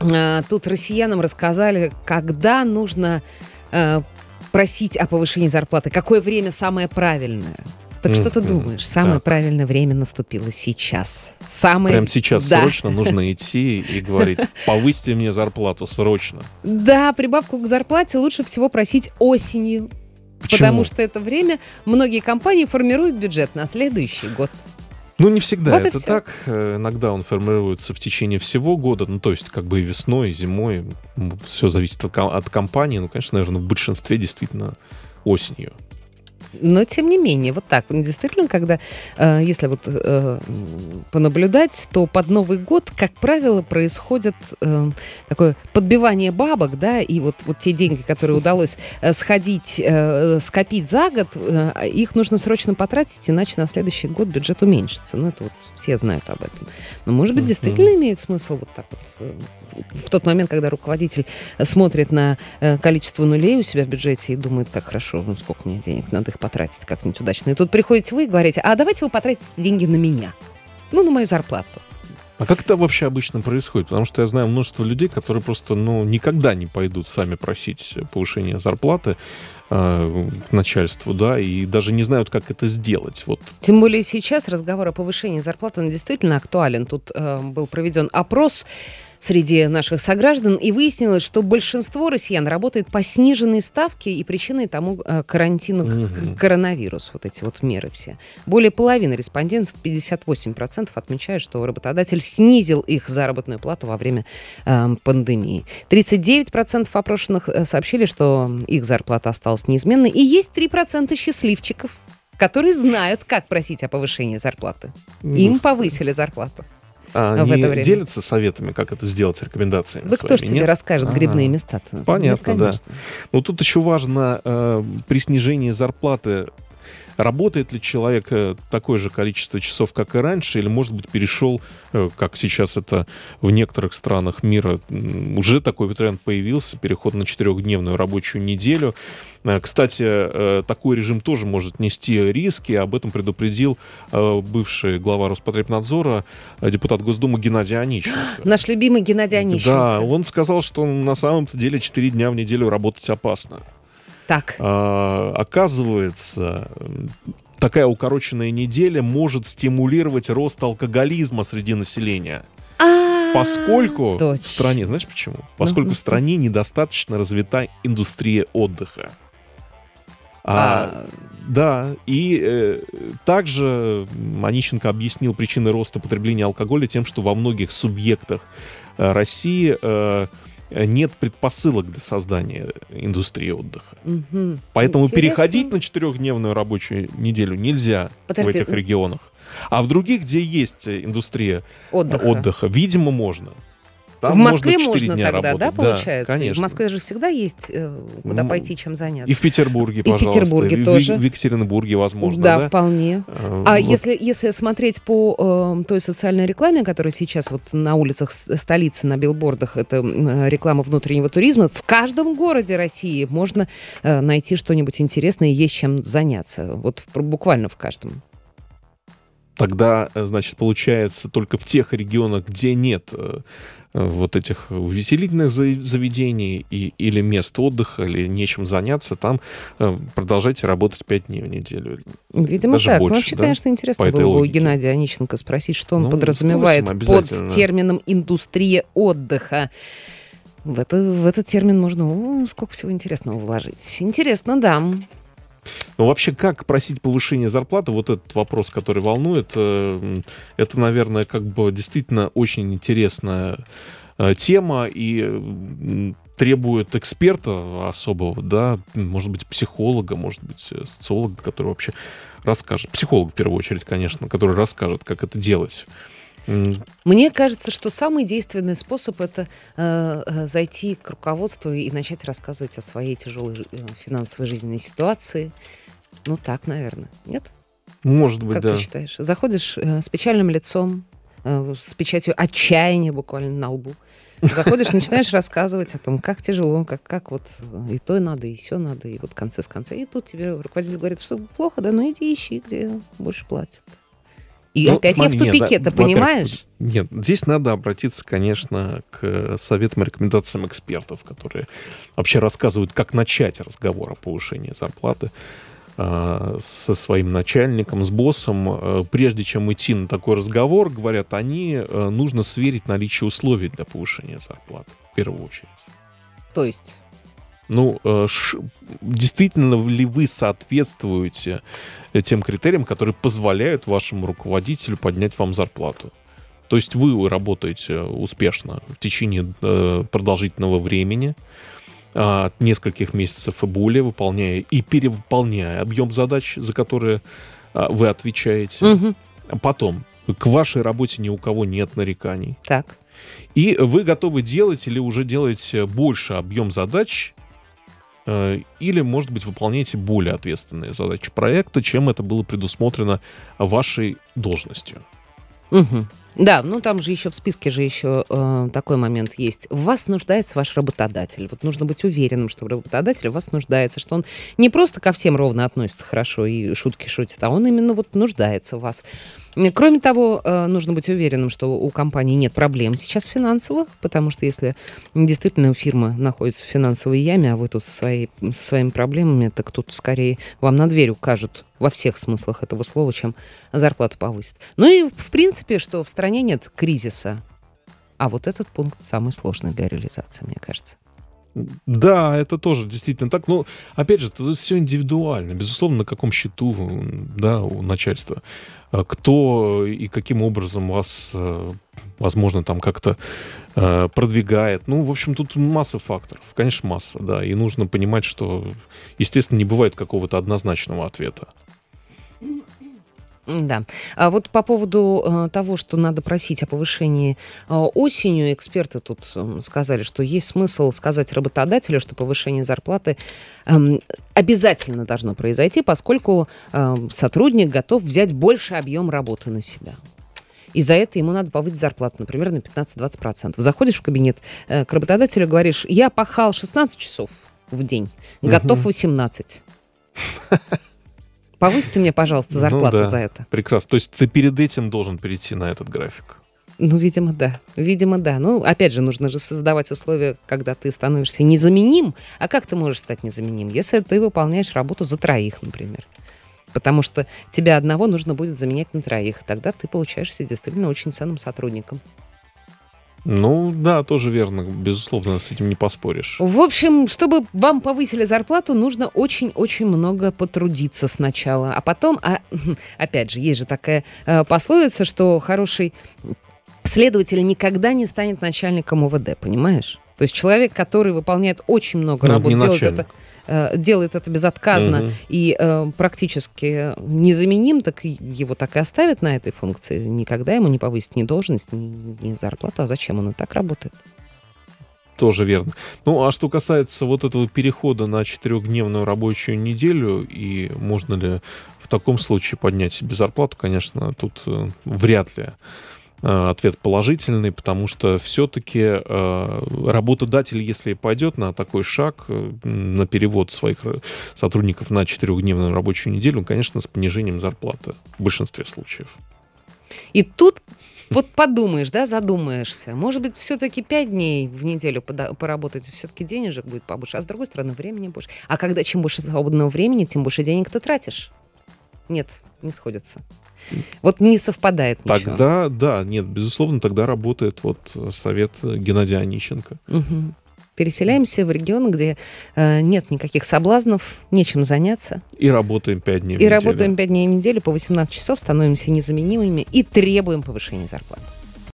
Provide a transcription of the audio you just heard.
Тут россиянам рассказали, когда нужно просить о повышении зарплаты, какое время самое правильное. Так что ты думаешь? Самое правильное время наступило сейчас. Прямо сейчас срочно нужно идти и говорить: повысьте мне зарплату срочно. Да, прибавку к зарплате лучше всего просить осенью. Почему? Потому что это время многие компании формируют бюджет на следующий год. Ну, не всегда Вот это так. Иногда он формируется в течение всего года. Ну, то есть, как бы и весной, и зимой. Все зависит от компании. Ну, конечно, наверное, в большинстве действительно осенью. Но, тем не менее, вот так. Действительно, когда, если вот понаблюдать, то под Новый год, как правило, происходит такое подбивание бабок, да, и вот те деньги, которые удалось скопить за год, их нужно срочно потратить, иначе на следующий год бюджет уменьшится. Ну, это вот все знают об этом. Но, может быть, действительно имеет смысл вот так вот в тот момент, когда руководитель смотрит на количество нулей у себя в бюджете и думает, как хорошо, ну, сколько мне денег, надо их потратить как-нибудь удачно. И тут приходите вы и говорите: а давайте вы потратите деньги на меня, ну, на мою зарплату. А как это вообще обычно происходит? Потому что я знаю множество людей, которые просто, никогда не пойдут сами просить повышения зарплаты к начальству, да, и даже не знают, как это сделать. Вот. Тем более сейчас разговор о повышении зарплаты, он действительно актуален. Тут был проведен опрос среди наших сограждан, и выяснилось, что большинство россиян работает по сниженной ставке, и причиной тому карантин, коронавирус, вот эти вот меры все. Более половины респондентов, 58%, отмечают, что работодатель снизил их заработную плату во время пандемии. 39% опрошенных сообщили, что их зарплата осталась неизменной, и есть 3% счастливчиков, которые знают, как просить о повышении зарплаты. Им повысили зарплату. Они делятся советами, как это сделать, рекомендациями да своими? Кто ж тебе расскажет грибные места-то? Понятно, Нет, да. Но тут еще важно, при снижении зарплаты, работает ли человек такое же количество часов, как и раньше, или, может быть, перешел, как сейчас это в некоторых странах мира, уже такой тренд появился, переход на 4-дневную рабочую неделю. Кстати, такой режим тоже может нести риски, об этом предупредил бывший глава Роспотребнадзора, депутат Госдумы Геннадий Онищенко. Наш любимый Геннадий Онищенко. Да, он сказал, что на самом-то деле 4 дня в неделю работать опасно. Так. Оказывается, такая укороченная неделя может стимулировать рост алкоголизма среди населения. Поскольку в стране, знаешь почему? Поскольку в стране недостаточно развита индустрия отдыха. Да, и также Онищенко объяснил причины роста потребления алкоголя тем, что во многих субъектах России нет предпосылок для создания индустрии отдыха. Поэтому Интересно. Переходить на 4-дневную рабочую неделю нельзя в этих регионах. А в других, где есть индустрия отдыха, видимо, можно. Там в Москве можно тогда, работать. да, получается? Да, конечно. В Москве же всегда есть куда пойти, чем заняться. И в Петербурге, пожалуйста. И в Петербурге тоже. В Екатеринбурге, возможно. Да, вполне. Вот. Если смотреть по той социальной рекламе, которая сейчас вот на улицах столицы, на билбордах, это реклама внутреннего туризма, в каждом городе России можно найти что-нибудь интересное и есть чем заняться. Вот буквально в каждом. Тогда, значит, получается, только в тех регионах, где нет вот этих увеселительных заведений или мест отдыха, или нечем заняться, там продолжайте работать 5 дней в неделю. Видимо, даже так. Больше, Вообще, да? конечно, интересно было у Геннадия Онищенко спросить, что он подразумевает под термином «индустрия отдыха». В этот термин можно сколько всего интересного вложить. Интересно, да. Ну, вообще, как просить повышение зарплаты, вот этот вопрос, который волнует, это, наверное, как бы действительно очень интересная тема и требует эксперта особого, да, может быть, психолога, может быть, социолога, который вообще расскажет, психолог в первую очередь, конечно, который расскажет, как это делать. Мне кажется, что самый действенный способ — это зайти к руководству и начать рассказывать о своей тяжелой финансовой жизненной ситуации. Ну так, наверное. Нет? Может быть, как да. Как ты считаешь? Заходишь с печальным лицом, с печатью отчаяния буквально на лбу. Заходишь, начинаешь рассказывать о том, как тяжело, как вот и то надо, и все надо, и вот концы с конца. И тут тебе руководитель говорит, что плохо, да, ну иди ищи, где больше платят. И опять я в тупике, ты понимаешь? Нет, здесь надо обратиться, конечно, к советам и рекомендациям экспертов, которые вообще рассказывают, как начать разговор о повышении зарплаты со своим начальником, с боссом. Прежде чем идти на такой разговор, говорят они, нужно сверить наличие условий для повышения зарплаты, в первую очередь. То есть? Ну, действительно ли вы соответствуете тем критериям, которые позволяют вашему руководителю поднять вам зарплату? То есть вы работаете успешно в течение продолжительного времени, нескольких месяцев и более, выполняя и перевыполняя объем задач, за которые вы отвечаете. Угу. Потом, к вашей работе ни у кого нет нареканий. Так. И вы готовы делать или уже делаете больше объем задач, или, может быть, выполняете более ответственные задачи проекта, чем это было предусмотрено вашей должностью. Угу. Да, ну там же еще в списке же еще такой момент есть. В вас нуждается ваш работодатель. Вот нужно быть уверенным, что работодатель в вас нуждается, что он не просто ко всем ровно относится хорошо и шутки шутит, а он именно вот нуждается в вас. Кроме того, нужно быть уверенным, что у компании нет проблем сейчас финансовых, потому что если действительно фирма находится в финансовой яме, а вы тут со своими проблемами, так тут скорее вам на дверь укажут во всех смыслах этого слова, чем зарплату повысит. Ну и в принципе, что в стране нет кризиса. А вот этот пункт самый сложный для реализации, мне кажется. Да, это тоже действительно так. Но, опять же, это все индивидуально. Безусловно, на каком счету, да, у начальства. Кто и каким образом вас, возможно, там как-то продвигает. Ну, в общем, тут масса факторов. Конечно, масса, да. И нужно понимать, что, естественно, не бывает какого-то однозначного ответа. Да. А вот по поводу того, что надо просить о повышении осенью, эксперты тут сказали, что есть смысл сказать работодателю, что повышение зарплаты обязательно должно произойти, поскольку сотрудник готов взять больше объем работы на себя. И за это ему надо повысить зарплату, например, на 15-20%. Заходишь в кабинет к работодателю, говоришь, я пахал 16 часов в день, готов 18. Повысьте мне, пожалуйста, зарплату за это. Прекрасно. То есть ты перед этим должен перейти на этот график? Ну, видимо, да. Видимо, да. Ну, опять же, нужно же создавать условия, когда ты становишься незаменим. А как ты можешь стать незаменим? Если ты выполняешь работу за троих, например. Потому что тебя одного нужно будет заменять на троих. Тогда ты получаешься действительно очень ценным сотрудником. Ну, да, тоже верно. Безусловно, с этим не поспоришь. В общем, чтобы вам повысили зарплату, нужно очень-очень много потрудиться сначала. А потом, опять же, есть же такая пословица, что хороший следователь никогда не станет начальником ОВД, понимаешь? То есть человек, который выполняет очень много работ, делает это безотказно и практически незаменим, так его так и оставят на этой функции. Никогда ему не повысит ни должность, ни зарплату. А зачем он и так работает? Тоже верно. Ну, а что касается вот этого перехода на 4-дневную рабочую неделю, и можно ли в таком случае поднять себе зарплату, конечно, тут вряд ли ответ положительный, потому что все-таки работодатель, если пойдет на такой шаг, на перевод своих сотрудников на 4-дневную рабочую неделю, конечно, с понижением зарплаты в большинстве случаев. И тут вот подумаешь, да, задумаешься. Может быть, все-таки 5 дней в неделю поработать, все-таки денежек будет побольше, а с другой стороны, времени больше. А когда чем больше свободного времени, тем больше денег ты тратишь. Нет, не сходится. Вот не совпадает ничего. Тогда, да, нет, безусловно, тогда работает вот совет Геннадия Онищенко. Угу. Переселяемся в регион, где нет никаких соблазнов, нечем заняться. И работаем 5 дней в неделю. И работаем 5 дней в неделю по 18 часов, становимся незаменимыми и требуем повышения зарплаты.